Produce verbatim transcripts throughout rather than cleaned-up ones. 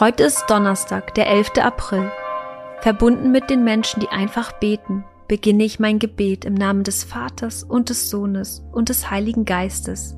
Heute ist Donnerstag, der elfte April. Verbunden mit den Menschen, die einfach beten, beginne ich mein Gebet im Namen des Vaters und des Sohnes und des Heiligen Geistes.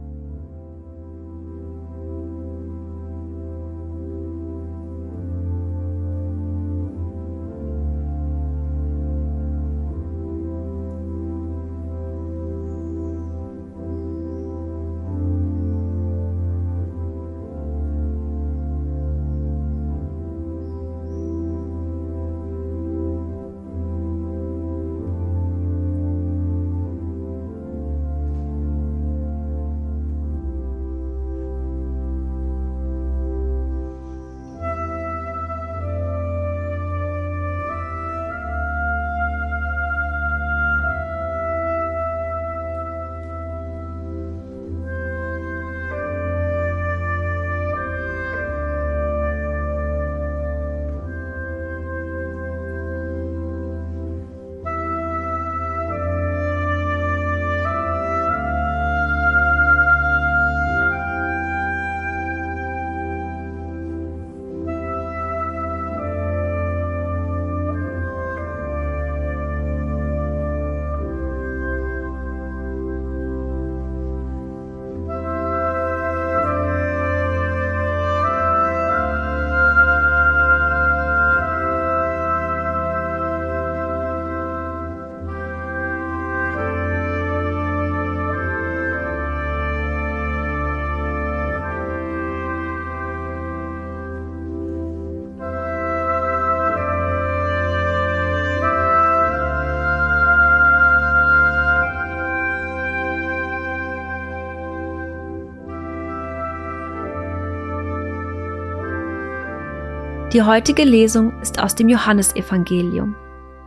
Die heutige Lesung ist aus dem Johannesevangelium.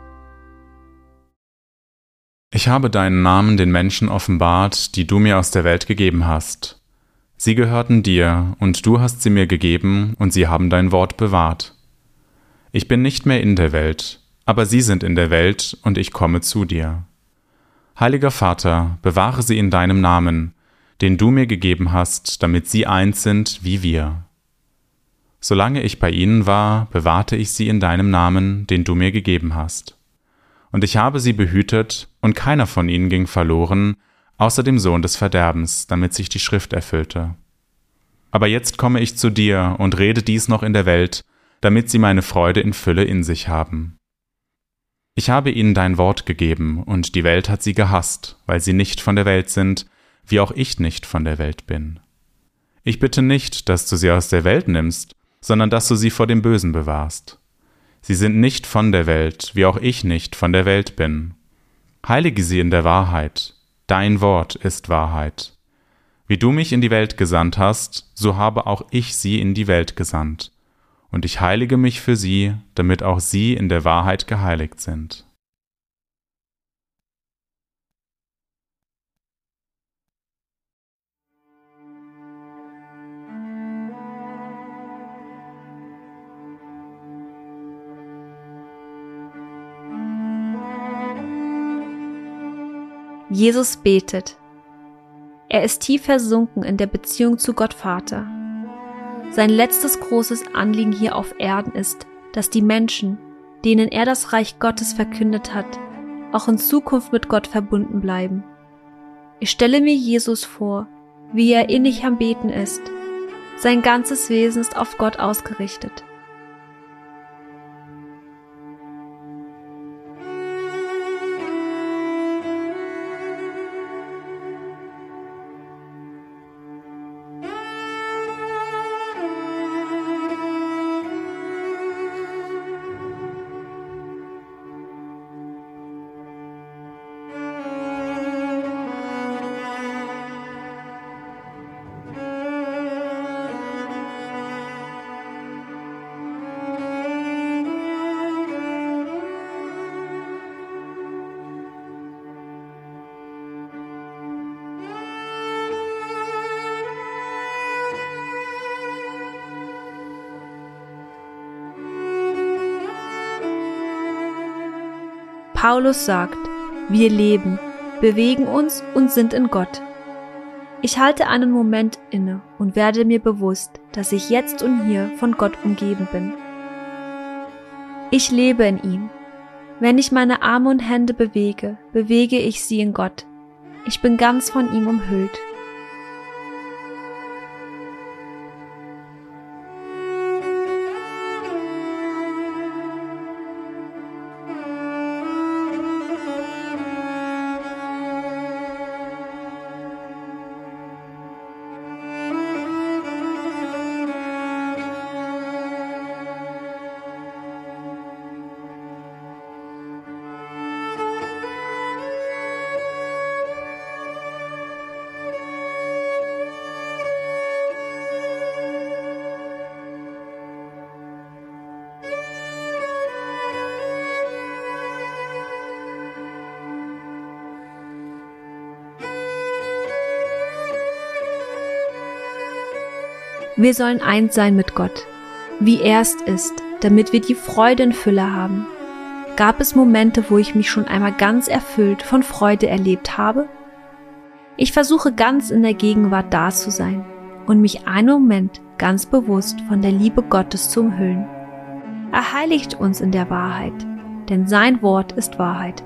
Ich habe deinen Namen den Menschen offenbart, die du mir aus der Welt gegeben hast. Sie gehörten dir, und du hast sie mir gegeben, und sie haben dein Wort bewahrt. Ich bin nicht mehr in der Welt, aber sie sind in der Welt, und ich komme zu dir. Heiliger Vater, bewahre sie in deinem Namen, den du mir gegeben hast, damit sie eins sind wie wir. Solange ich bei ihnen war, bewahrte ich sie in deinem Namen, den du mir gegeben hast. Und ich habe sie behütet, und keiner von ihnen ging verloren, außer dem Sohn des Verderbens, damit sich die Schrift erfüllte. Aber jetzt komme ich zu dir und rede dies noch in der Welt, damit sie meine Freude in Fülle in sich haben. Ich habe ihnen dein Wort gegeben, und die Welt hat sie gehasst, weil sie nicht von der Welt sind, wie auch ich nicht von der Welt bin. Ich bitte nicht, dass du sie aus der Welt nimmst, sondern dass du sie vor dem Bösen bewahrst. Sie sind nicht von der Welt, wie auch ich nicht von der Welt bin. Heilige sie in der Wahrheit. Dein Wort ist Wahrheit. Wie du mich in die Welt gesandt hast, so habe auch ich sie in die Welt gesandt. Und ich heilige mich für sie, damit auch sie in der Wahrheit geheiligt sind. Jesus betet. Er ist tief versunken in der Beziehung zu Gott Vater. Sein letztes großes Anliegen hier auf Erden ist, dass die Menschen, denen er das Reich Gottes verkündet hat, auch in Zukunft mit Gott verbunden bleiben. Ich stelle mir Jesus vor, wie er innig am Beten ist. Sein ganzes Wesen ist auf Gott ausgerichtet. Paulus sagt, wir leben, bewegen uns und sind in Gott. Ich halte einen Moment inne und werde mir bewusst, dass ich jetzt und hier von Gott umgeben bin. Ich lebe in ihm. Wenn ich meine Arme und Hände bewege, bewege ich sie in Gott. Ich bin ganz von ihm umhüllt. Wir sollen eins sein mit Gott, wie er es ist, damit wir die Freude in Fülle haben. Gab es Momente, wo ich mich schon einmal ganz erfüllt von Freude erlebt habe? Ich versuche ganz in der Gegenwart da zu sein und mich einen Moment ganz bewusst von der Liebe Gottes zu umhüllen. Er heiligt uns in der Wahrheit, denn sein Wort ist Wahrheit.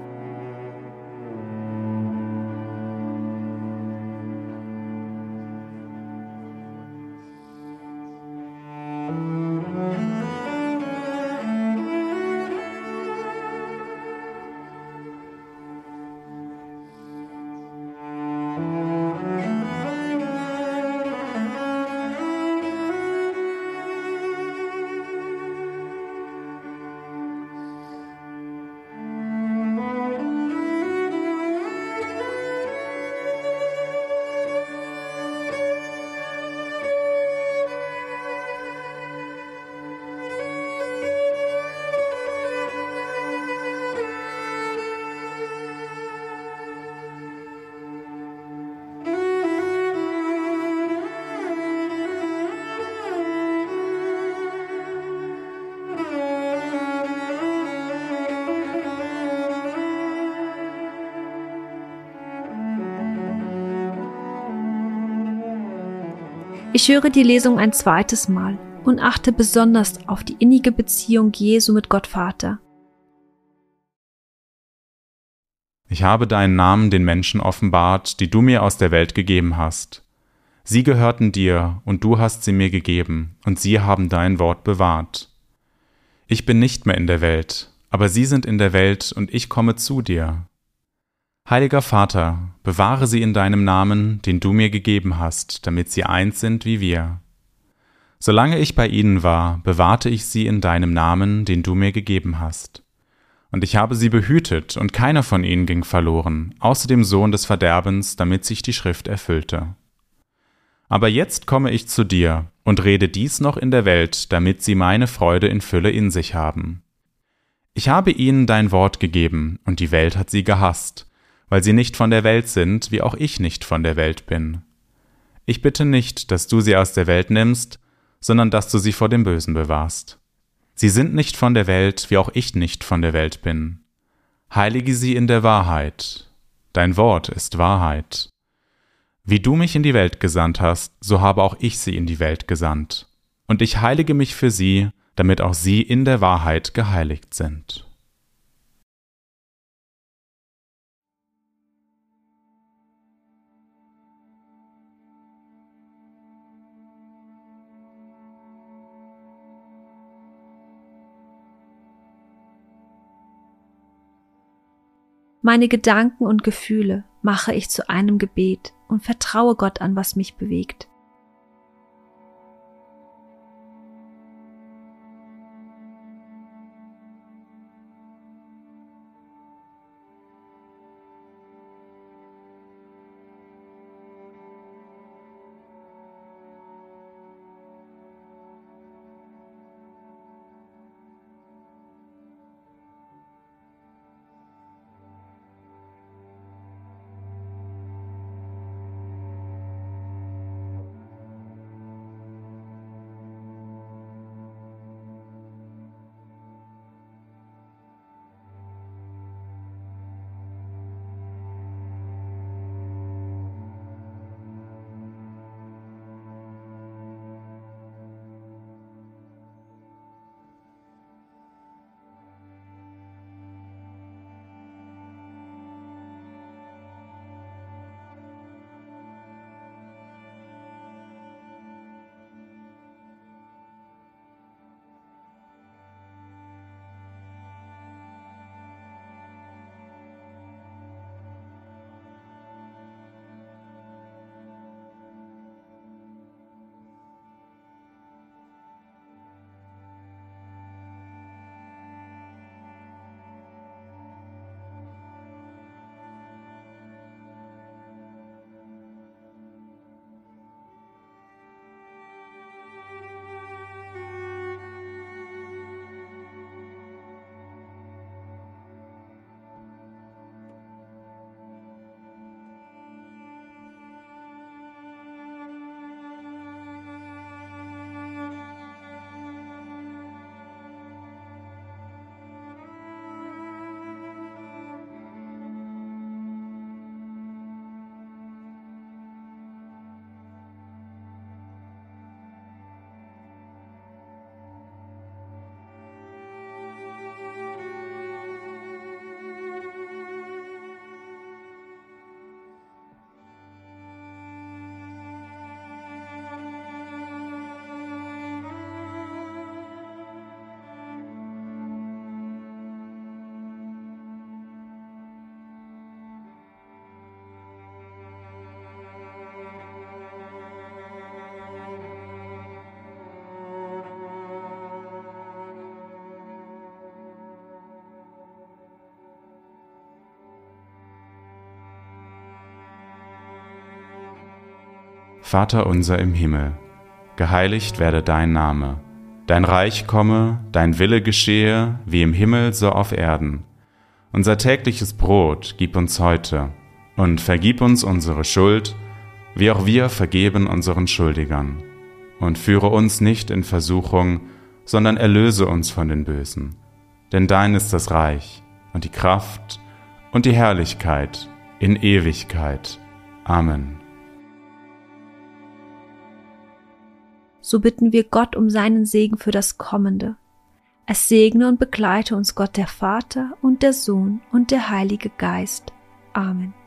Ich höre die Lesung ein zweites Mal und achte besonders auf die innige Beziehung Jesu mit Gott Vater. Ich habe deinen Namen den Menschen offenbart, die du mir aus der Welt gegeben hast. Sie gehörten dir, und du hast sie mir gegeben, und sie haben dein Wort bewahrt. Ich bin nicht mehr in der Welt, aber sie sind in der Welt, und ich komme zu dir. Heiliger Vater, bewahre sie in deinem Namen, den du mir gegeben hast, damit sie eins sind wie wir. Solange ich bei ihnen war, bewahrte ich sie in deinem Namen, den du mir gegeben hast. Und ich habe sie behütet, und keiner von ihnen ging verloren, außer dem Sohn des Verderbens, damit sich die Schrift erfüllte. Aber jetzt komme ich zu dir und rede dies noch in der Welt, damit sie meine Freude in Fülle in sich haben. Ich habe ihnen dein Wort gegeben, und die Welt hat sie gehasst, weil sie nicht von der Welt sind, wie auch ich nicht von der Welt bin. Ich bitte nicht, dass du sie aus der Welt nimmst, sondern dass du sie vor dem Bösen bewahrst. Sie sind nicht von der Welt, wie auch ich nicht von der Welt bin. Heilige sie in der Wahrheit. Dein Wort ist Wahrheit. Wie du mich in die Welt gesandt hast, so habe auch ich sie in die Welt gesandt. Und ich heilige mich für sie, damit auch sie in der Wahrheit geheiligt sind. Meine Gedanken und Gefühle mache ich zu einem Gebet und vertraue Gott an, was mich bewegt. Vater unser im Himmel, geheiligt werde dein Name, dein Reich komme, dein Wille geschehe, wie im Himmel so auf Erden. Unser tägliches Brot gib uns heute und vergib uns unsere Schuld, wie auch wir vergeben unseren Schuldigern. Und führe uns nicht in Versuchung, sondern erlöse uns von den Bösen. Denn dein ist das Reich und die Kraft und die Herrlichkeit in Ewigkeit. Amen. So bitten wir Gott um seinen Segen für das Kommende. Es segne und begleite uns Gott der Vater und der Sohn und der Heilige Geist. Amen.